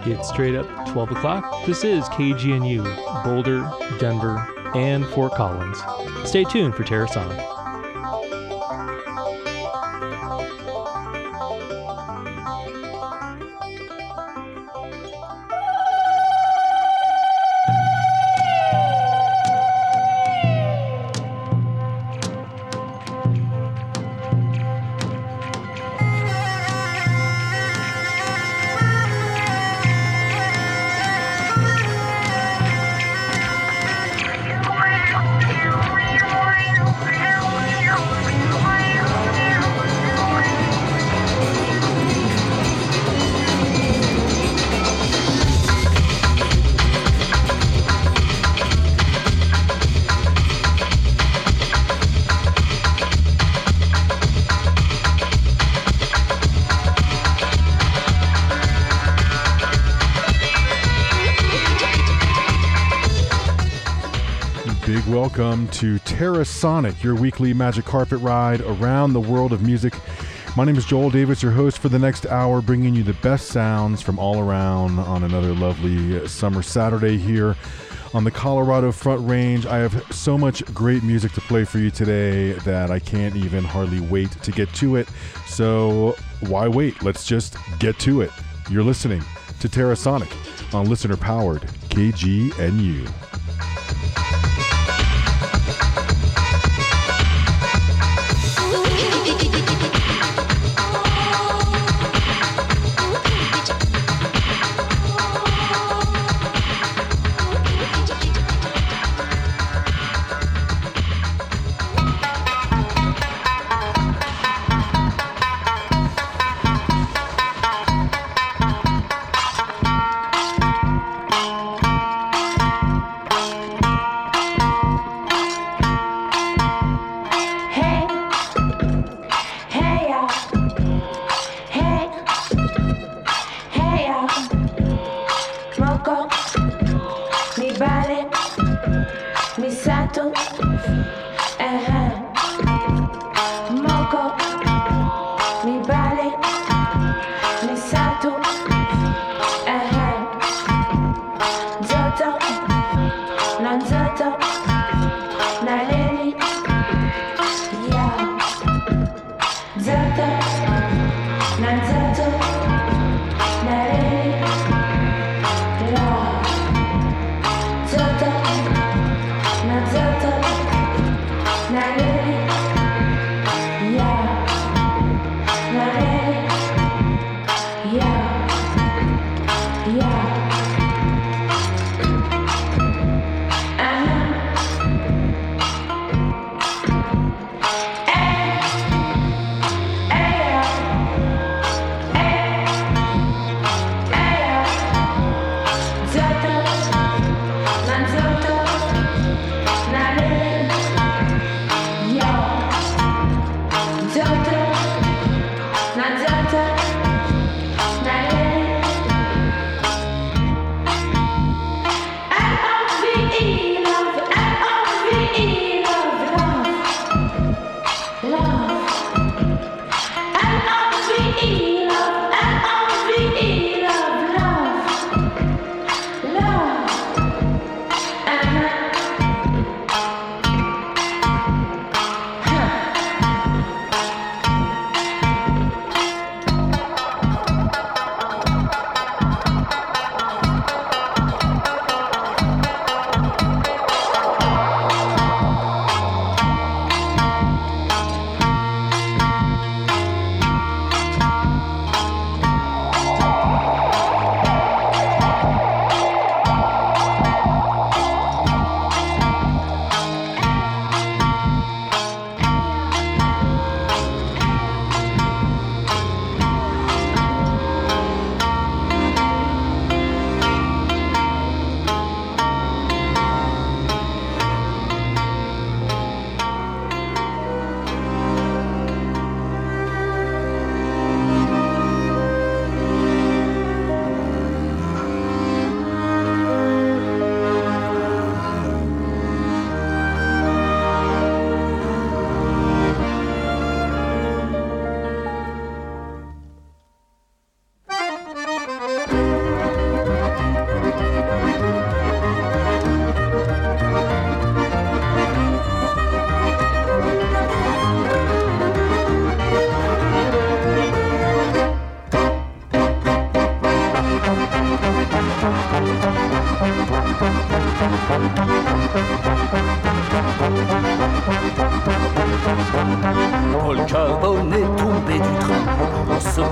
It's straight up 12 o'clock. This is KGNU, Boulder, Denver, and Fort Collins. Stay tuned for Terrasonic. Welcome to Terrasonic, your weekly magic carpet ride around the world of music. My name is Joel Davis, your host for the next hour, bringing you the best sounds from all around on another lovely summer Saturday here on the Colorado Front Range. I have so much great music to play for you today that I can't even hardly wait to get to it. So why wait? Let's just get to it. You're listening to Terrasonic on listener-powered KGNU.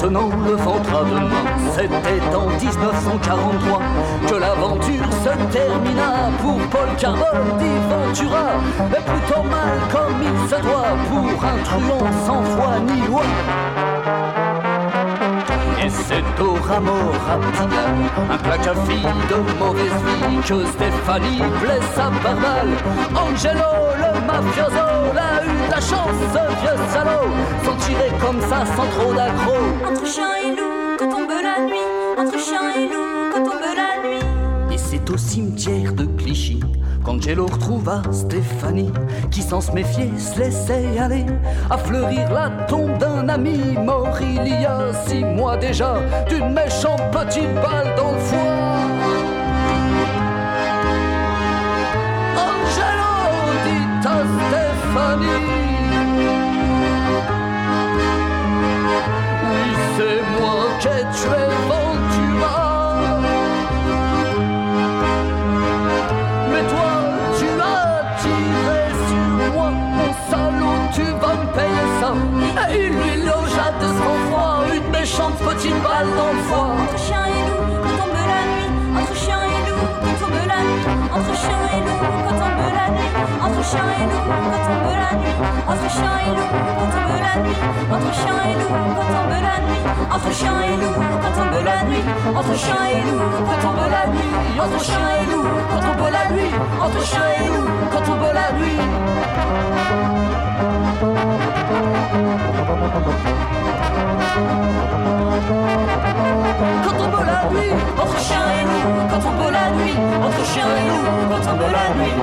maintenant le ventre à demain. C'était en 1943 que l'aventure se termina pour Paul Carbone dit Ventura, mais plutôt mal comme il se doit pour un truand sans foi ni loi. Et c'est au rameau rapide, un plaque-à-fille de mauvaise vie, que Stéphanie blessa par balle. Angelo, le mafioso, l'a eu de la chance, ce vieux salaud, s'en tirer comme ça sans trop d'accro. Entre chien et loup, quand tombe la nuit, entre chien et loup, quand tombe la nuit. Et c'est au cimetière de Clichy qu'Angelo retrouva Stéphanie, qui sans se méfier se laissait aller à fleurir la tombe d'un ami mort il y a 6 mois déjà, d'une méchante petite balle dans le foie. Angelo dit à Stéphanie, oui c'est moi qui ai tué Ventura. Et il lui logea de sang-froid une méchante petite balle dans le foie. Entre chien et loup, quand tombe la nuit, entre chien et loup, quand tombe la nuit, entre chien et loup, quand tombe la nuit, entre chien et loup, quand tombe la nuit, entre chien et loup, quand tombe la nuit, entre chien et loup, quand tombe la nuit, entre chien et loup, quand tombe la nuit, entre chien et loup, quand tombe la nuit, entre chien et loup, quand tombe la nuit, entre chien et loup, quand tombe la nuit. Quand tombe la nuit, entre chien et loup, quand tombe la nuit, entre chien et loup, quand tombe la nuit.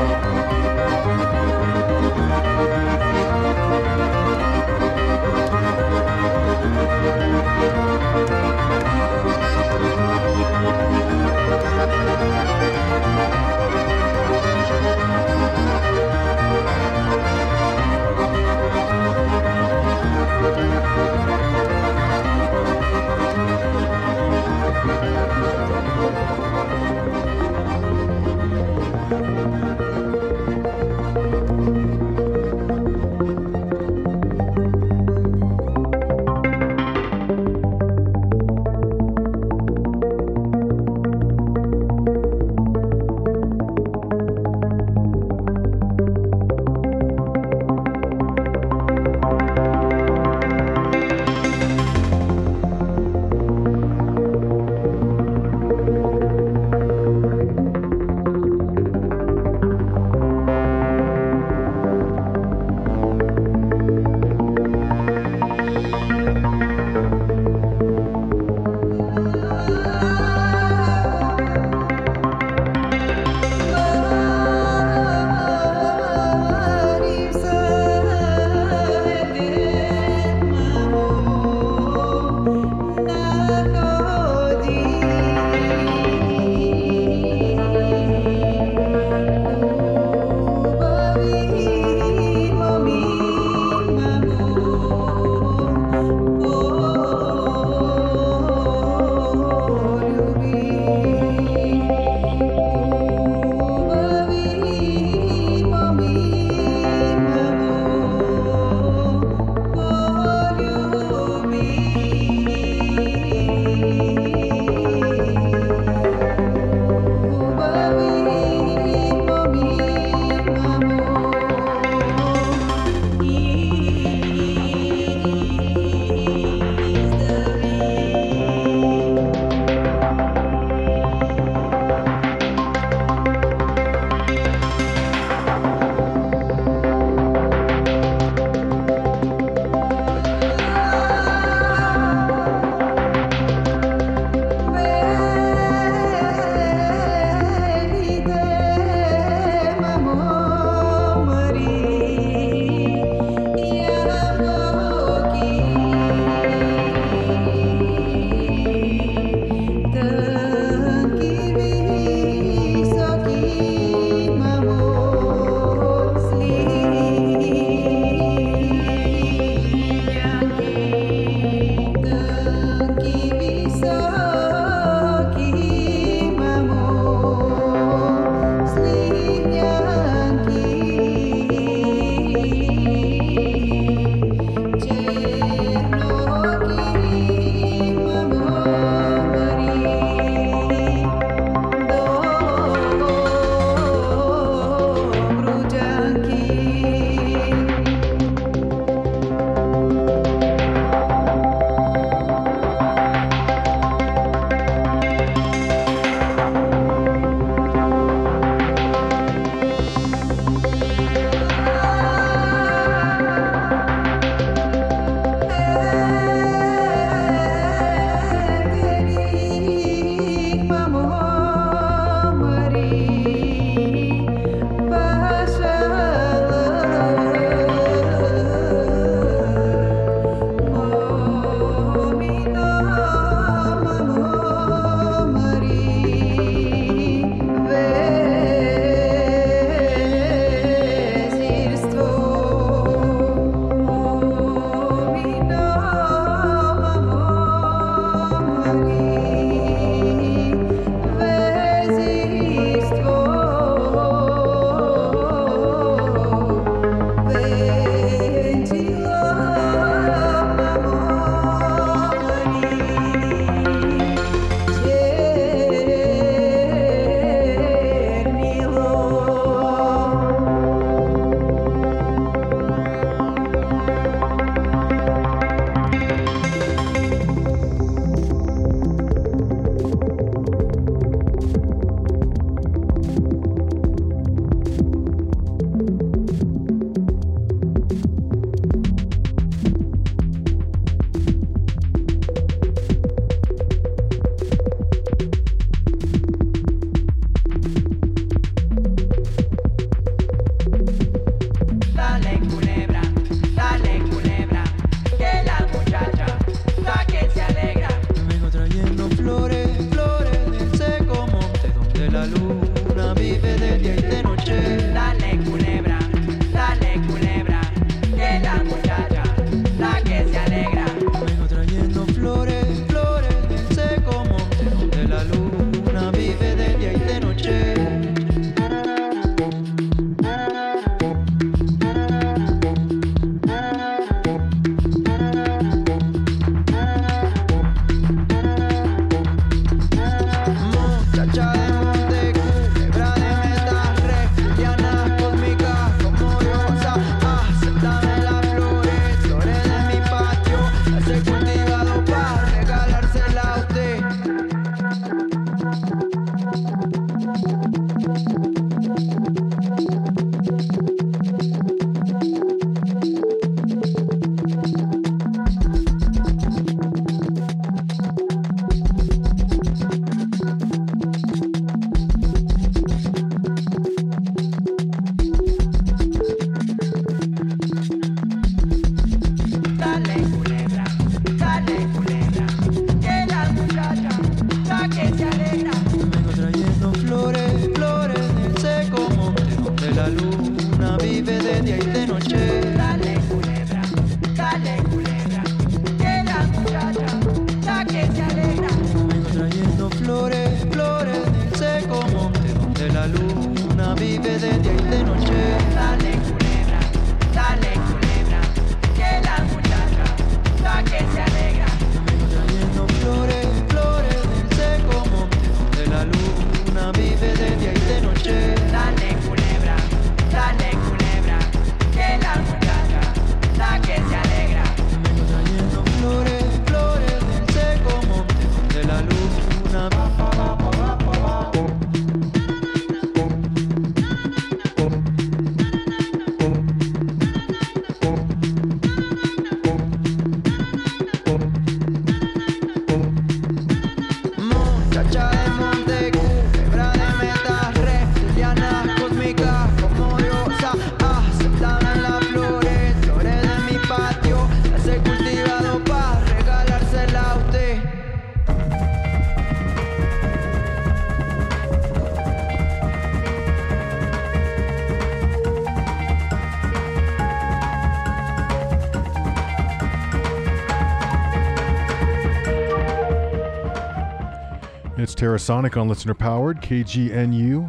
It's Terrasonic on Listener Powered, KGNU.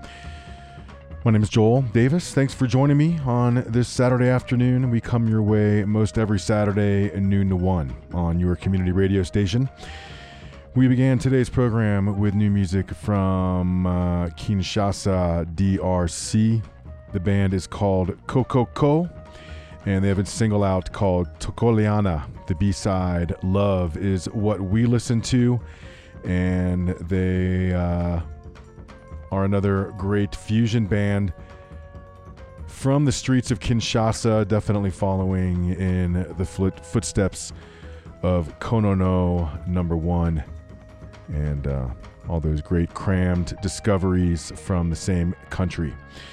My name is Joel Davis. Thanks for joining me on this Saturday afternoon. We come your way most every Saturday at noon to 1 on your community radio station. We began today's program with new music from Kinshasa, DRC. The band is called Kokoko, and they have a single out called Tokoliana. The B-side, Love, is what we listen to. And they are another great fusion band from the streets of Kinshasa, definitely following in the footsteps of Konono number 1 and all those great crammed discoveries from the same country.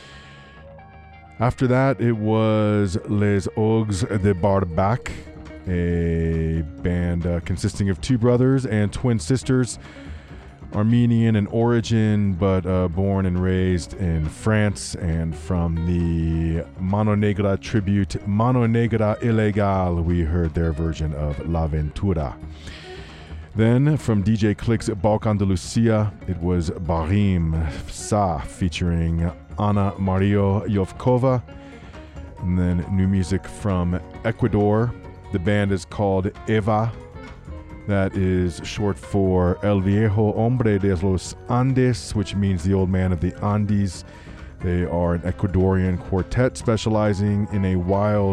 After that, it was Les Ogs de Barbac, a band consisting of two brothers and twin sisters, Armenian in origin, but born and raised in France, and from the Mano Negra tribute, Mano Negra Ilegal, we heard their version of La Ventura. Then, from DJ Click's Balk Andalusia, it was Barim Sa featuring Ana Mario Yovkova. And then new music from Ecuador. The band is called Eva. That is short for El Viejo Hombre de los Andes, which means the old man of the Andes. They are an Ecuadorian quartet specializing in an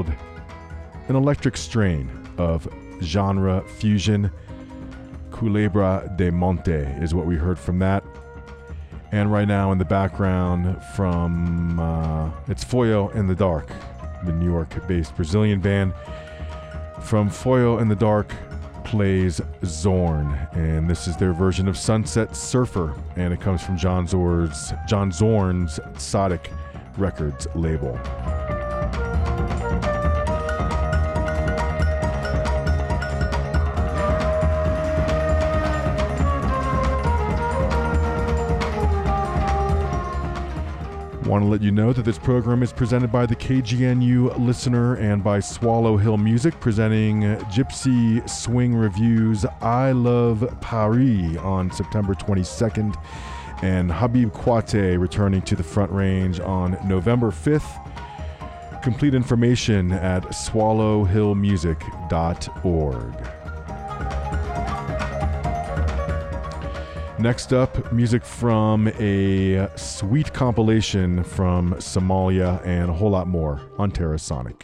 electric strain of genre fusion. Culebra de Monte is what we heard from that. And right now in the background from, it's Foyo in the Dark, the New York-based Brazilian band. From Foyo in the Dark plays Zorn, and this is their version of Sunset Surfer, and it comes from John Zorn's Sodic Records label. Want to let you know that this program is presented by the KGNU Listener and by Swallow Hill Music, presenting Gypsy Swing Review's I Love Paris on September 22nd, and Habib Kwate returning to the Front Range on November 5th. Complete information at swallowhillmusic.org. Next up, music from a sweet compilation from Somalia and a whole lot more on Terrasonic.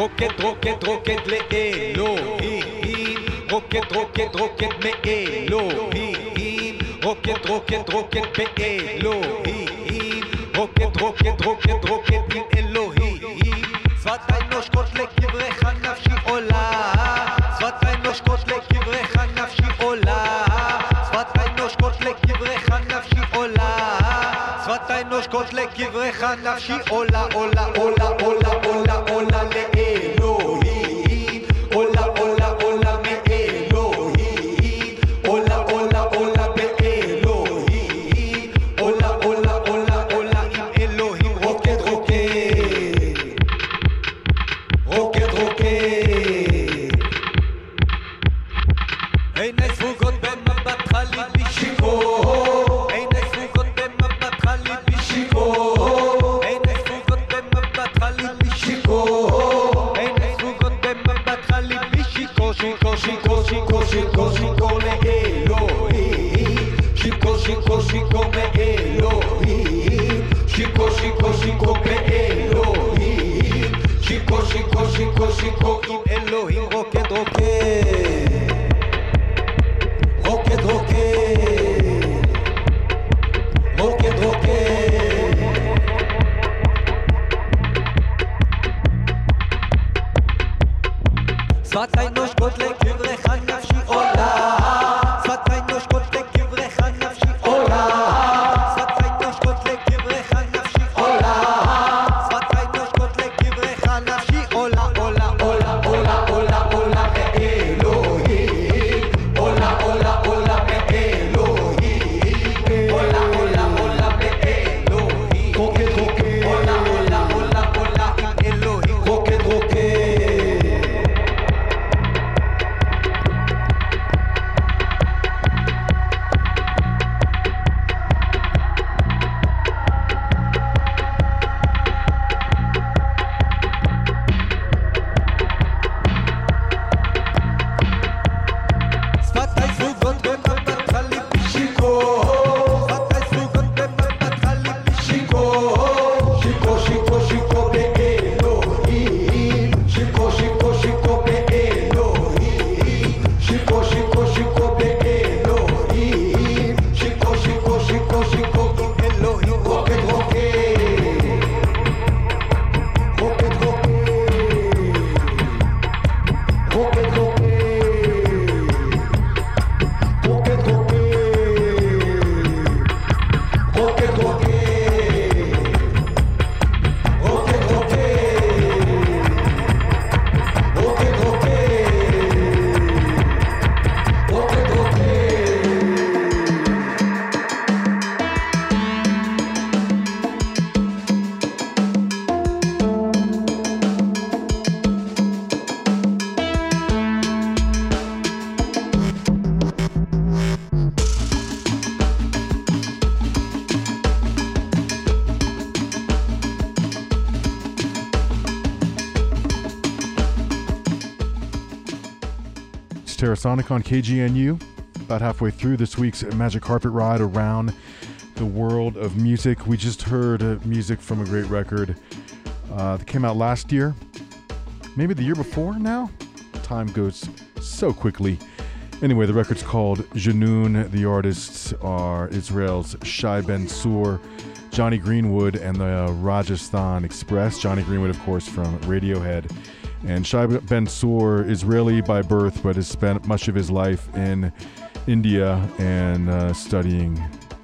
רוקד רוקד רוקד לאלוהים רוקד רוקד רוקד מאלוהים רוקד רוקד רוקד באלוהים רוקד רוקד רוקד רוקד עם אלוהים שפתיי נושקות לקברך נפשי עולה שפתיי נושקות לקברך נפשי עולה שפתיי נושקות לקברך נפשי עולה שפתיי נושקות לקברך נפשי עולה עולה עולה עולה עולה עולה לאלוהים עולה עולה עולה מאלוהים עולה עולה עולה באלוהים עולה עולה עולה עולה עם אלוהים רוקד רוקד רוקד רוקד עיני ספוגות במבט חליבי שיכור עיני ספוגות במבט חליבי שיכור עיני ספוגות במבט חליבי שיכור עיני ספוגות במבט חליבי שיכור שיכור שיכור שיכור שיכור שיכור לאלוהים שיכור שיכור שיכור מאלוהים שיכור שיכור שיכור באלוהים שיכור שיכור שיכור שיכור עם אלוהים רוקד רוקד רוקד רוקד רוקד רוקד שפתיי נושקות לקברך נפשי עולה שפתיי נושקות לקברך נפשי עולה שפתיי נושקות לקברך נפשי עולה שפתיי נושקות לקברך נפשי עולה עולה עולה עולה עולה עולה מאלוהים עולה עולה עולה מאלוהים עולה עולה עולה מאלוהים רוקד רוקד עולה עולה עולה עולה עם אלוהים רוקד רוקד שפתיי ספוגות במבט חליבי שיכור שפתיי ספוגות במבט חליבי שיכור שיכור שיכור שיכור באלוהים שיכור שיכור שיכור באלוהים שיכור שיכור שיכור באלוהים שיכור שיכור שיכור שיכור עם אלוהים רוקד רוקד רוקד רוקד רוקד רוקד רוקד רוקד רוקד רוקד רוקד רוקד רוקד רוקד רוקד It's Terrasonic on KGNU. About halfway through this week's Magic Carpet Ride around the world of music. We just heard music from a great record that came out last year. Maybe the year before now? Time goes so quickly. Anyway, the record's called Junoon. The artists are Israel's Shai Ben Sur, Johnny Greenwood, and the Rajasthan Express. Johnny Greenwood, of course, from Radiohead. And Shai Ben Sur, Israeli by birth, but has spent much of his life in India and studying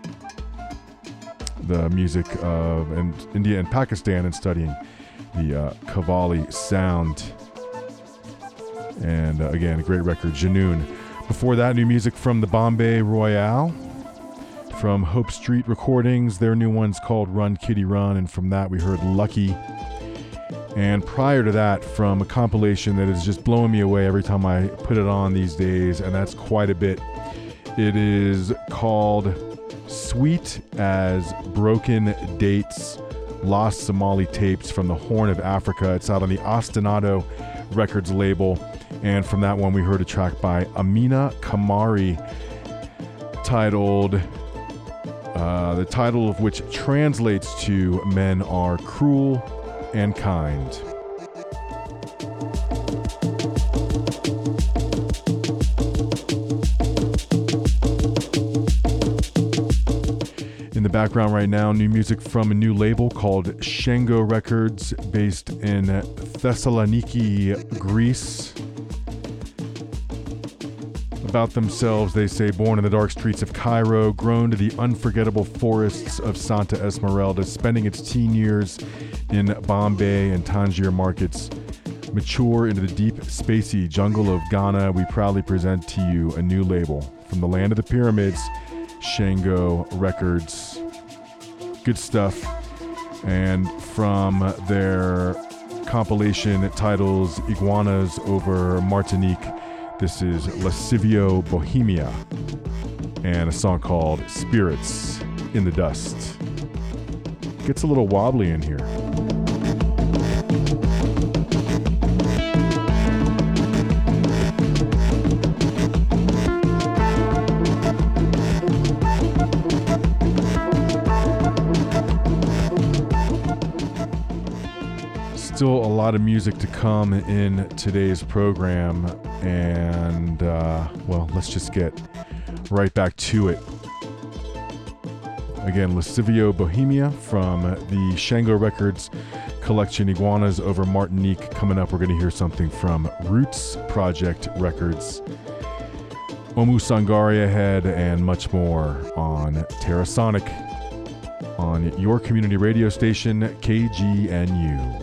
the music of India and Pakistan and studying the Qawwali sound. And again, a great record, Junoon. Before that, new music from the Bombay Royale, from Hope Street Recordings. Their new one's called Run Kitty Run, and from that we heard Lucky. And prior to that, from a compilation that is just blowing me away every time I put it on these days, and that's quite a bit. It is called Sweet as Broken Dates, Lost Somali Tapes from the Horn of Africa. It's out on the Ostinato Records label. And from that one, we heard a track by Amina Kamari titled, the title of which translates to Men Are Cruel and Kind. background right now, new music from a new label called Shango Records, based in Thessaloniki, Greece. About themselves, they say, born in the dark streets of Cairo, grown to the unforgettable forests of Santa Esmeralda, spending its teen years in Bombay and Tangier markets, mature into the deep, spacey jungle of Ghana, we proudly present to you a new label from the land of the pyramids, Shango Records. Good stuff. And from their compilation, it titles Iguanas over Martinique, this is Lascivio Bohemia and a song called Spirits in the Dust. Gets a little wobbly in here. Still a lot of music to come in today's program, and well, let's just get right back to it. Again, Lascivio Bohemia from the Shango Records collection, Iguanas over Martinique. Coming up, we're going to hear something from Roots Project Records, Omu Sangaria Head, and much more on Terrasonic on your community radio station, KGNU.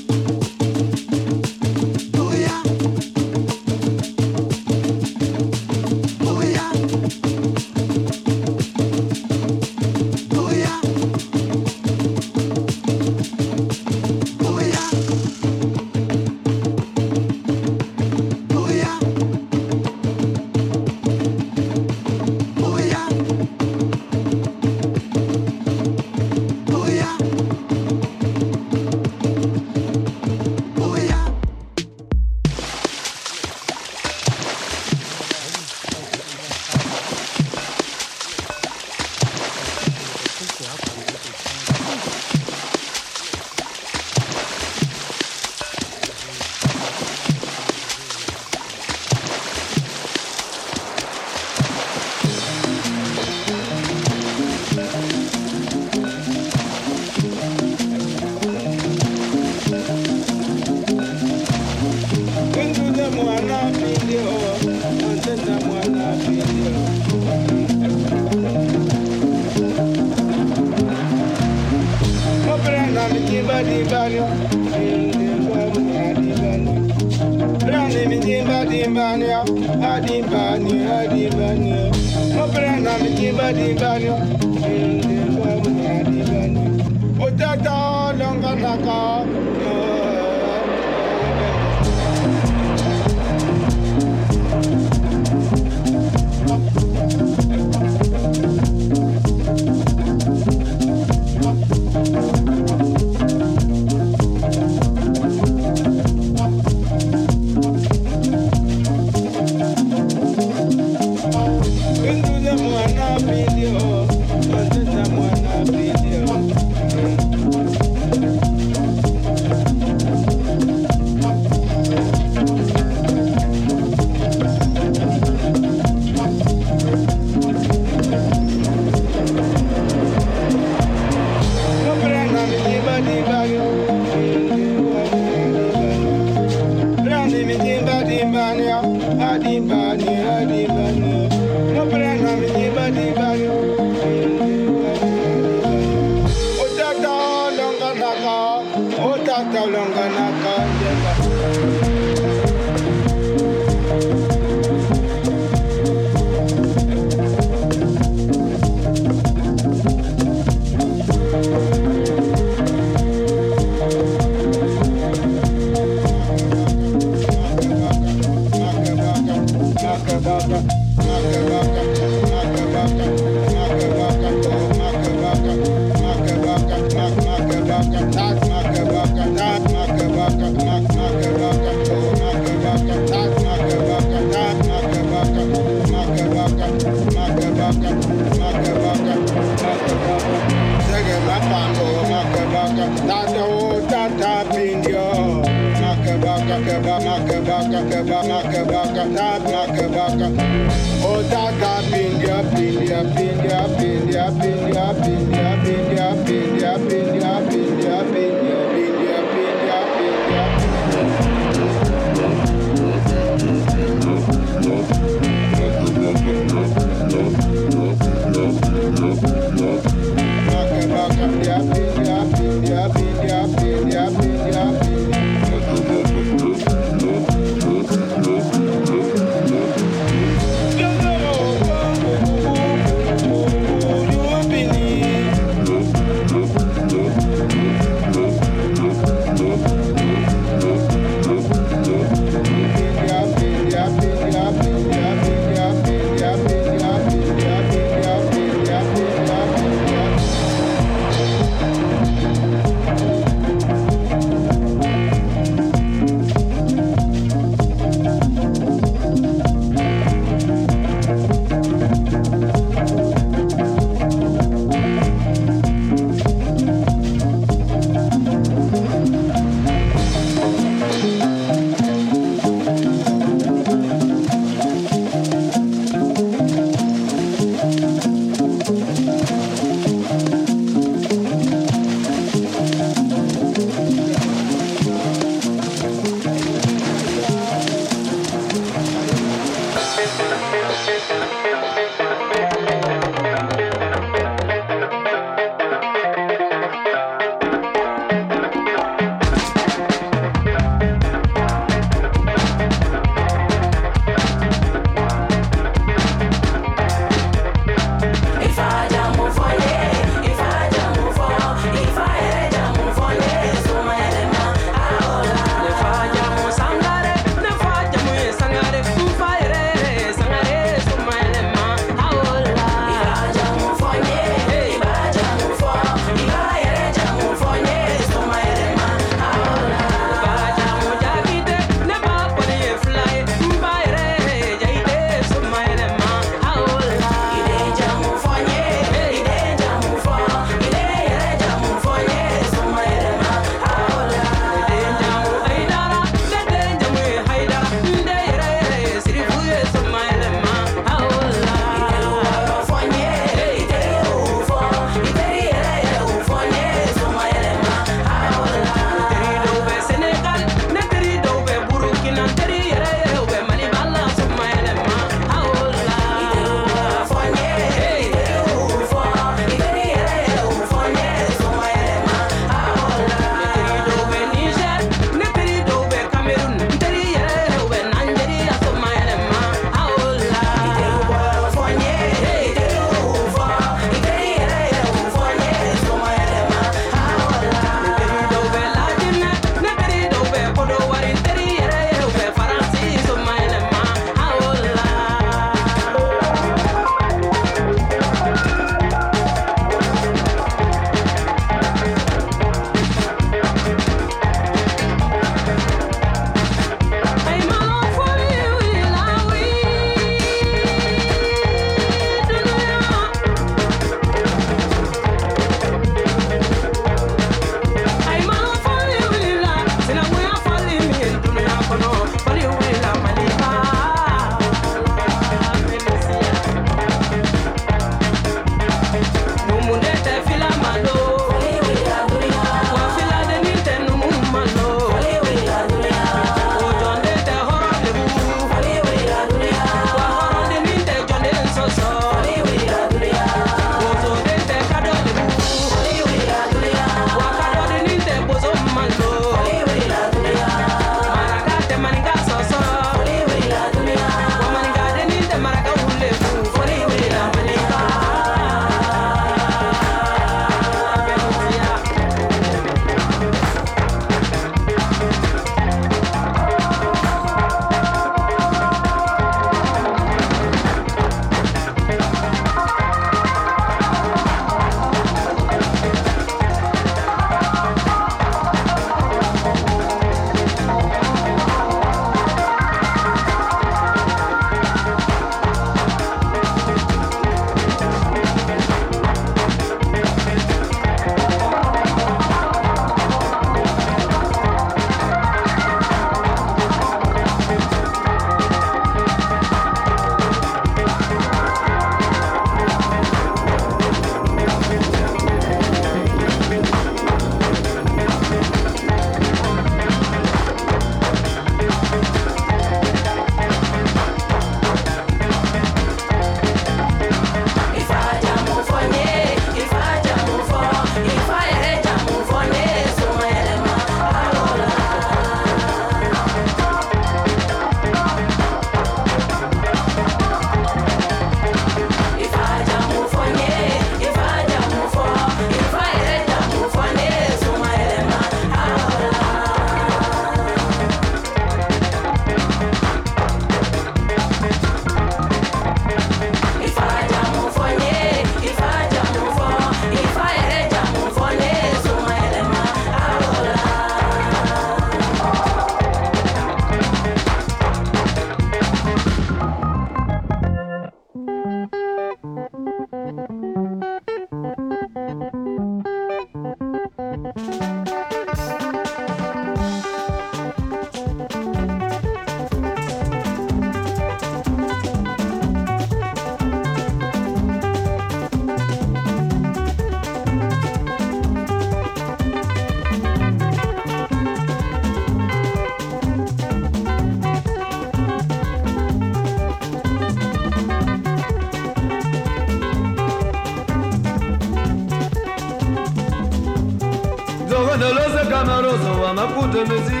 Zoganalosa Camaroso, I'm a put the music.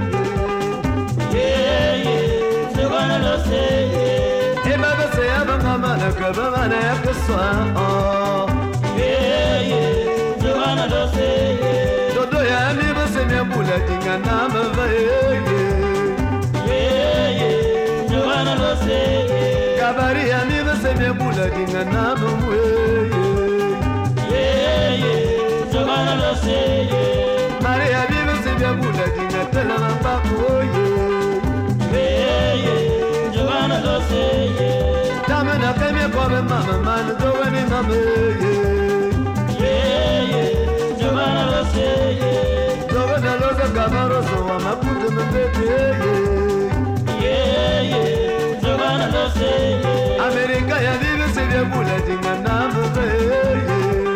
Zoganalose. Et ma belle, c'est un maman, que maman est que soit. Zoganalose. Dodo ya mi bose mi bula dinga na ma vaye. Zoganalose. Kabari ya mi bose mi bula dinga na ma vaye. Maria vive se via bula dinga tela na papoye. Giovanna lo sei. Damena che mi come mamma man dove mame. Giovanna lo sei. Giovanna lo sa Camaroso ma puto me vede. Giovanna lo sei. America ya vive se via bula dinga na ma vaye.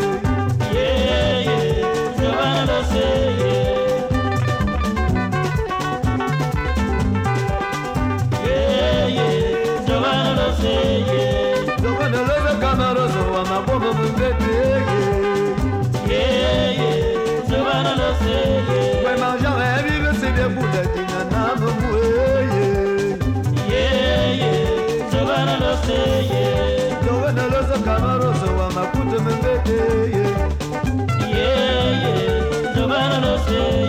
Camaroso, I'm a woman with baby. Giovanna lo sei. When my young heavy will see the bullet in another way. Giovanna lo sei. Giovanna lo so Camaroso, I'm a put them in baby. Giovanna lo sei.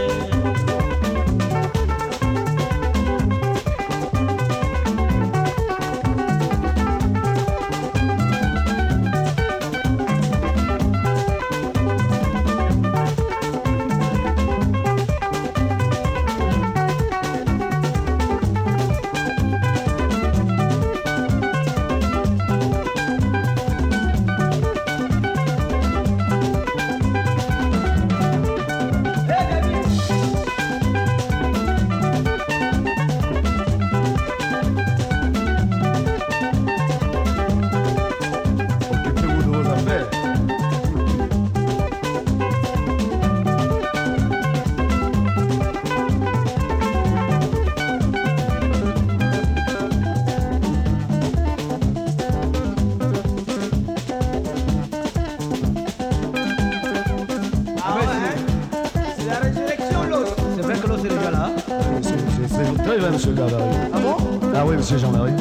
Monsieur Gardari. Ah bon? Ah oui, monsieur Jean-Marie.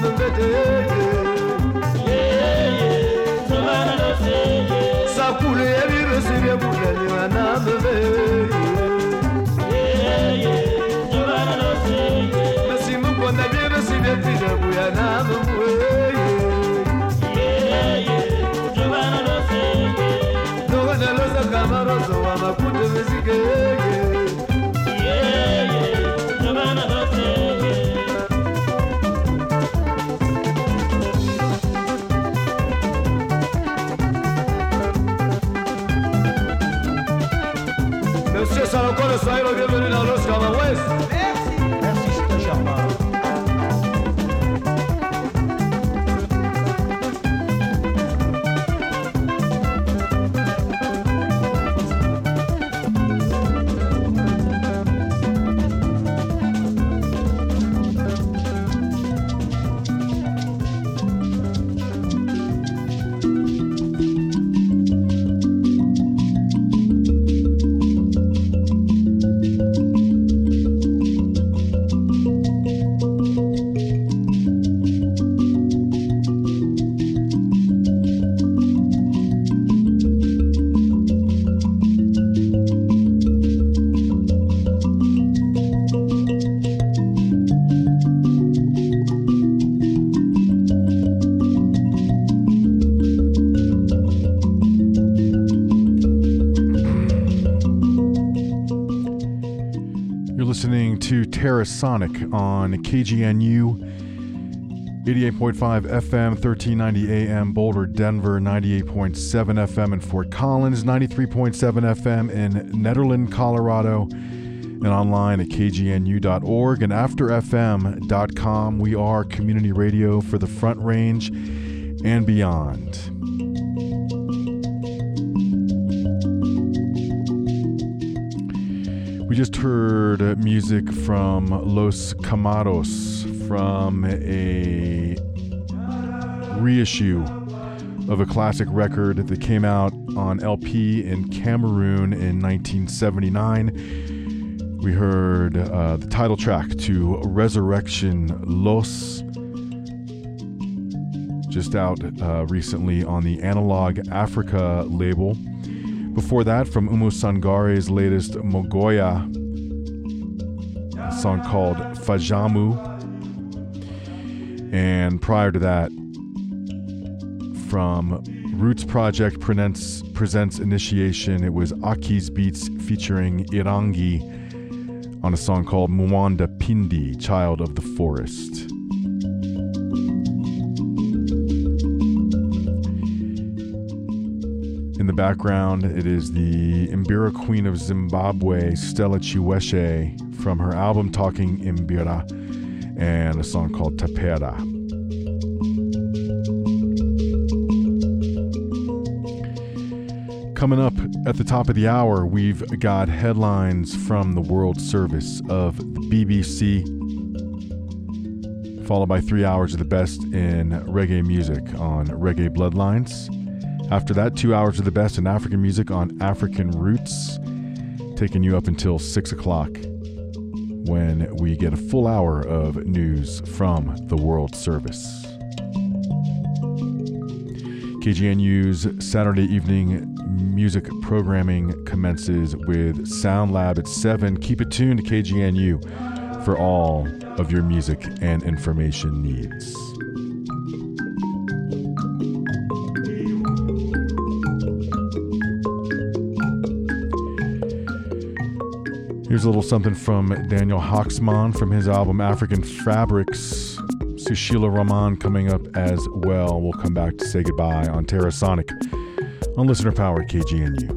mbete Sakule ebibe sibye bulani anambe Masimu konda bibe sibye tida buya namwe Nogana loza kamarozo wa makude mesigege Monsieur Salocone, soyez le bienvenu dans l'Oscar West. Merci. Merci, c'est un charmant. Terrasonic on KGNU 88.5 FM, 1390 AM, Boulder, Denver, 98.7 FM in Fort Collins, 93.7 FM in Nederland, Colorado, and online at kgnu.org and afterfm.com. We are community radio for the Front Range and beyond. We just heard music from Los Camaros from a reissue of a classic record that came out on LP in Cameroon in 1979. We heard the title track to Resurrection Los, just out recently on the Analog Africa label. Before that, from Umu Sangare's latest Mogoya, a song called Fajamu. And prior to that, from Roots Project Presents Initiation, it was Aki's Beats featuring Irangi on a song called Mwanda Pindi, Child of the Forest. In the background, it is the Mbira Queen of Zimbabwe, Stella Chiweshe, from her album Talking Mbira, and a song called Tapera. Coming up at the top of the hour, we've got headlines from the World Service of the BBC, followed by 3 hours of the best in reggae music on Reggae Bloodlines. After that, 2 hours of the best in African music on African Roots, taking you up until 6 o'clock when we get a full hour of news from the World Service. KGNU's Saturday evening music programming commences with Sound Lab at 7. Keep it tuned to KGNU for all of your music and information needs. Here's a little something from Daniel Hawksman from his album African Fabrics. Sushila Rahman coming up as well. We'll come back to say goodbye on Terrasonic on Listener Powered KGNU.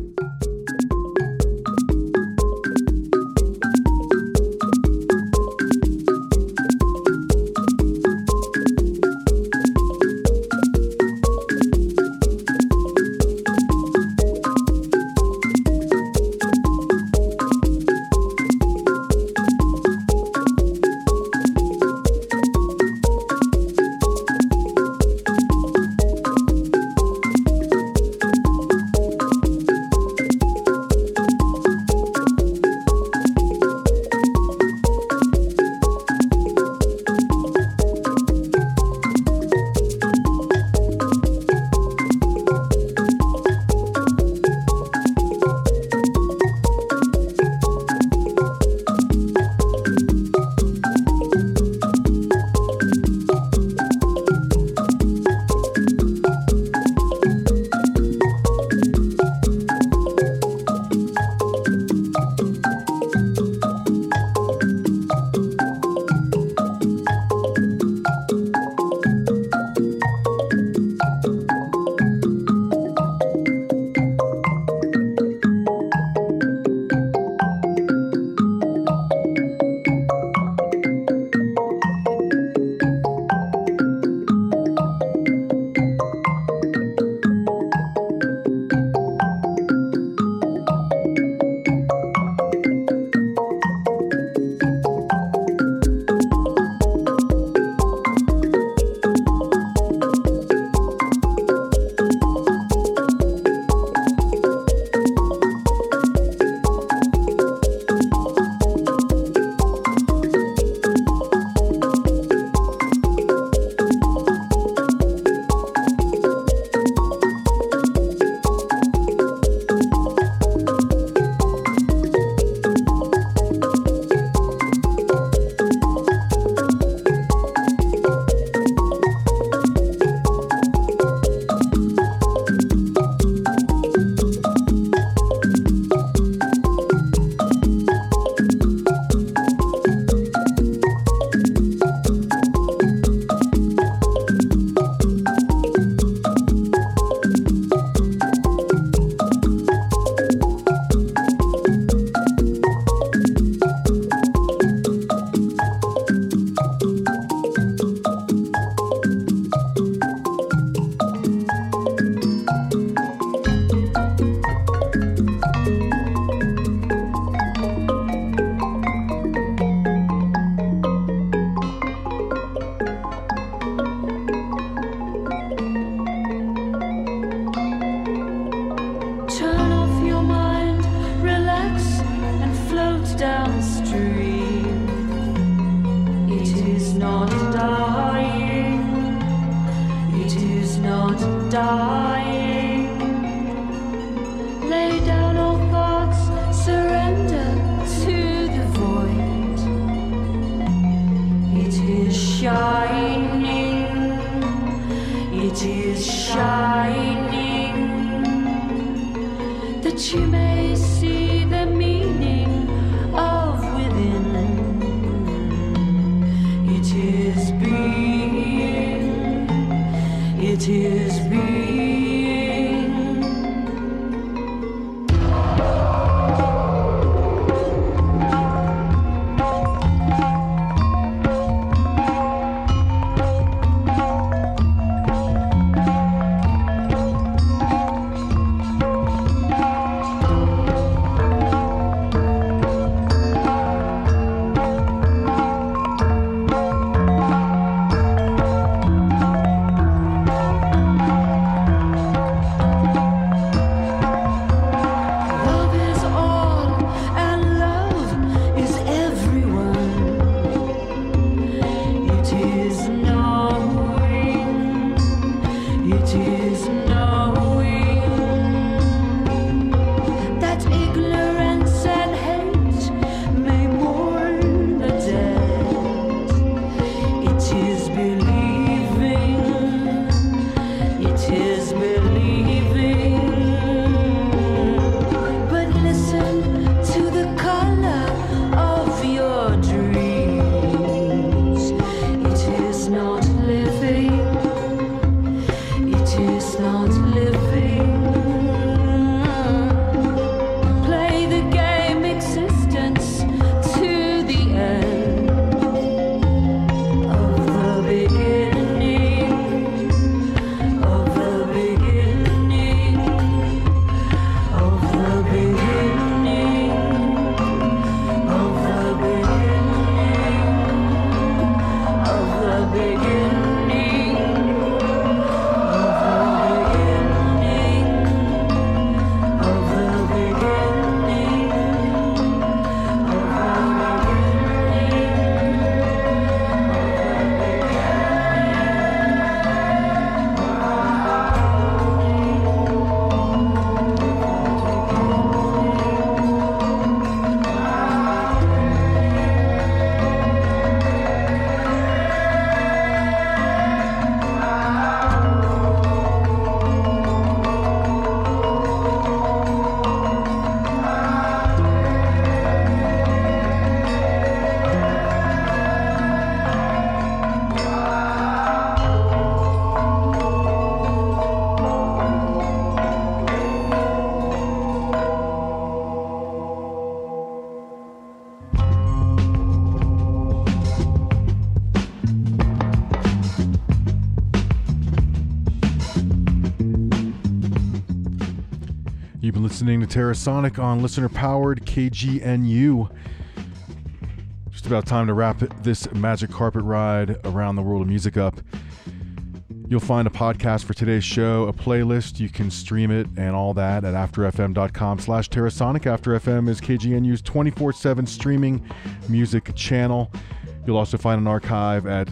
listening to Terrasonic on listener-powered KGNU. Just about time to wrap this magic carpet ride around the world of music up. You'll find a podcast for today's show, a playlist. You can stream it and all that at afterfm.com/Terrasonic. After FM is KGNU's 24/7 streaming music channel. You'll also find an archive at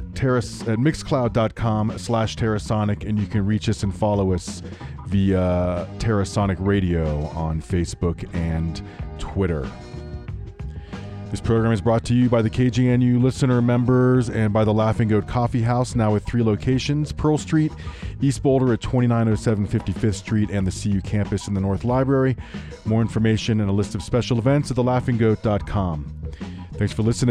mixcloud.com/Terrasonic, and you can reach us and follow us via Terrasonic Radio on Facebook and Twitter. This program is brought to you by the KGNU listener members and by the Laughing Goat Coffee House, now with 3 locations: Pearl Street, East Boulder at 2907 55th Street, and the CU campus in the North Library. More information and a list of special events at thelaughinggoat.com. Thanks for listening.